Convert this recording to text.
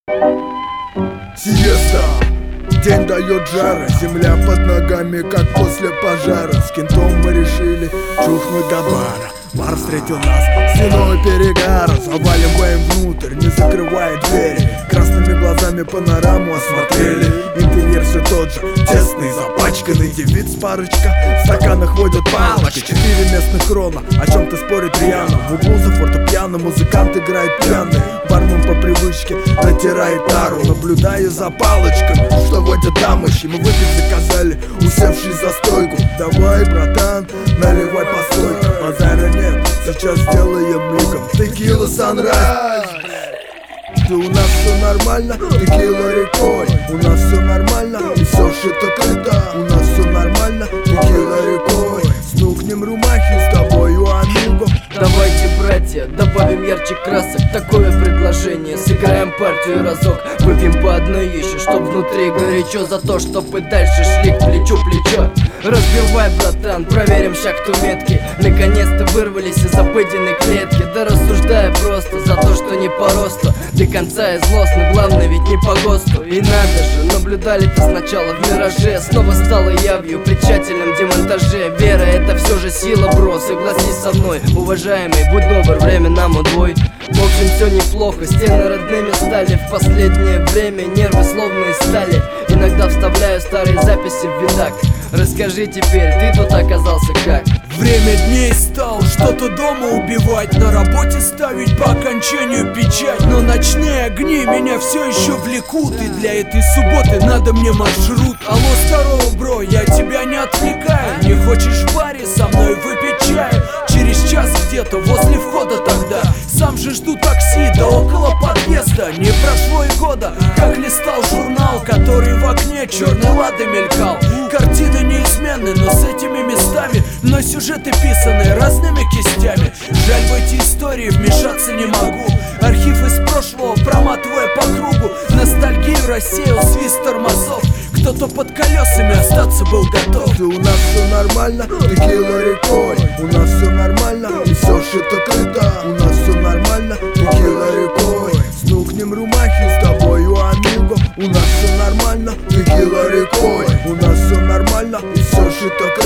Сиеста. День дает жара, земля под ногами, как после пожара. С кентом мы решили чухнуть до бара. Бар встретил нас с вином и перегаром. Заваливаем внутрь, не закрывая двери. Красными глазами панораму осмотрели. Интерьер все тот же, тесный, запачканный. Девиц парочка, в стаканах водят палочки. 4 местных крона, о чем-то спорит рьяно. В углу за фортепиано музыкант играет пьяный. Бармен по привычке натирает тару, наблюдая за палочками, что водят дамочки. Мы выпить заказали, усевшись за стойку. Давай, братан, наливай по стойкам. Базара нет, сейчас сделаем мигом. Текила санрайз. Да у нас все нормально, текила рекой. У нас все нормально, и все шито круто. У нас все нормально, текила рекой. Стукнем румахи с тобою, амиго. Давайте, братья, добавим ярче красок. Такое предложение, сыграем партию разок. Выпьем по одной еще, чтоб внутри горячо. За то, чтоб и дальше шли к плечу плечо. Разбивай, братан, проверим шахту метки. Наконец-то вырвались из обыденной клетки. Да рассуждая просто за то, что не по росту. До конца и злостно, главное ведь не по ГОСТу. И надо же, наблюдали-то сначала в мираже. Снова стало явью при тщательном демонтаже. Вера — это все же сила, бро, согласись со мной. Уважаемый, будь добр, время нам удвой. В общем, все неплохо, стены родными стали. В последнее время нервы словно из стали. Иногда вставляю старые записи в видак. Расскажи теперь, ты тут оказался как? Время дней стал что-то дома убивать, на работе ставить по окончанию печать. Но ночные огни меня все еще влекут, и для этой субботы надо мне маршрут. Алло, здорово, бро, я тебя не отвлекаю. Не хочешь в баре со мной выпить чай? Через час где-то возле входа тогда. Сам же жду такси, да около подъезда. Не прошло и года, как листал журнал, который в окне черной ладой мелькал. Картины неизменны, но с этими местами мной сюжеты писаны разными кистями. Жаль, в эти истории вмешаться не могу. Архив из прошлого проматывая по кругу. Ностальгию рассеял свист тормозов. Кто-то под колесами остаться был готов. Да у нас все нормально, текила рекой. У нас все нормально, и все шито круто. У нас все нормально, текила рекой. Стукнем румахи с тобою, амиго. У нас все нормально, текила рекой. У нас все нормально, и все шито круто.